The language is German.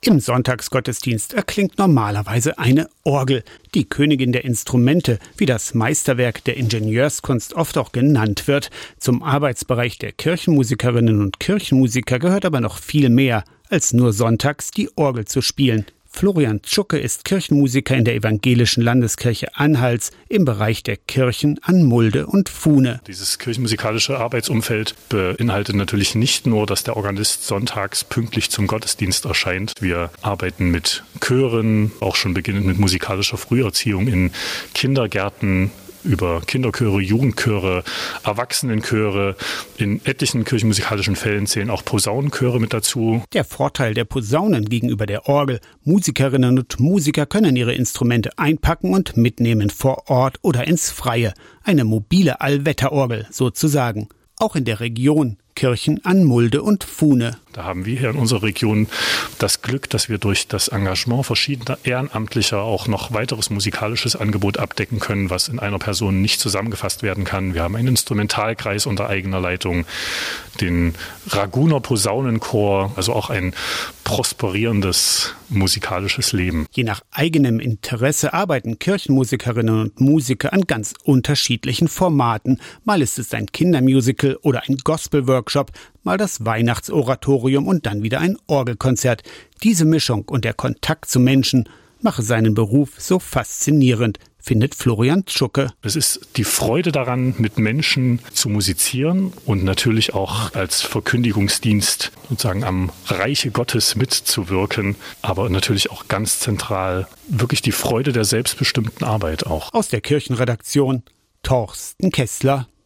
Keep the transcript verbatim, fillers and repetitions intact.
Im Sonntagsgottesdienst erklingt normalerweise eine Orgel, die Königin der Instrumente, wie das Meisterwerk der Ingenieurskunst oft auch genannt wird. Zum Arbeitsbereich der Kirchenmusikerinnen und Kirchenmusiker gehört aber noch viel mehr, als nur sonntags die Orgel zu spielen. Florian Tschucke ist Kirchenmusiker in der Evangelischen Landeskirche Anhals im Bereich der Kirchen an Mulde und Fuhne. Dieses kirchenmusikalische Arbeitsumfeld beinhaltet natürlich nicht nur, dass der Organist sonntags pünktlich zum Gottesdienst erscheint. Wir arbeiten mit Chören, auch schon beginnend mit musikalischer Früherziehung in Kindergärten, über Kinderchöre, Jugendchöre, Erwachsenenchöre. In etlichen kirchenmusikalischen Fällen zählen auch Posaunenchöre mit dazu. Der Vorteil der Posaunen gegenüber der Orgel: Musikerinnen und Musiker können ihre Instrumente einpacken und mitnehmen vor Ort oder ins Freie. Eine mobile Allwetterorgel sozusagen. Auch in der Region Kirchen an Mulde und Fuhne. Da haben wir hier in unserer Region das Glück, dass wir durch das Engagement verschiedener Ehrenamtlicher auch noch weiteres musikalisches Angebot abdecken können, was in einer Person nicht zusammengefasst werden kann. Wir haben einen Instrumentalkreis unter eigener Leitung, den Raguner Posaunenchor, also auch ein prosperierendes musikalisches Leben. Je nach eigenem Interesse arbeiten Kirchenmusikerinnen und Musiker an ganz unterschiedlichen Formaten. Mal ist es ein Kindermusical oder ein Gospelworkshop, mal das Weihnachtsoratorium und dann wieder ein Orgelkonzert. Diese Mischung und der Kontakt zu Menschen mache seinen Beruf so faszinierend, findet Florian Tschucke. Es ist die Freude daran, mit Menschen zu musizieren und natürlich auch als Verkündigungsdienst sozusagen am Reiche Gottes mitzuwirken, aber natürlich auch ganz zentral wirklich die Freude der selbstbestimmten Arbeit auch. Aus der Kirchenredaktion Torsten Kessler.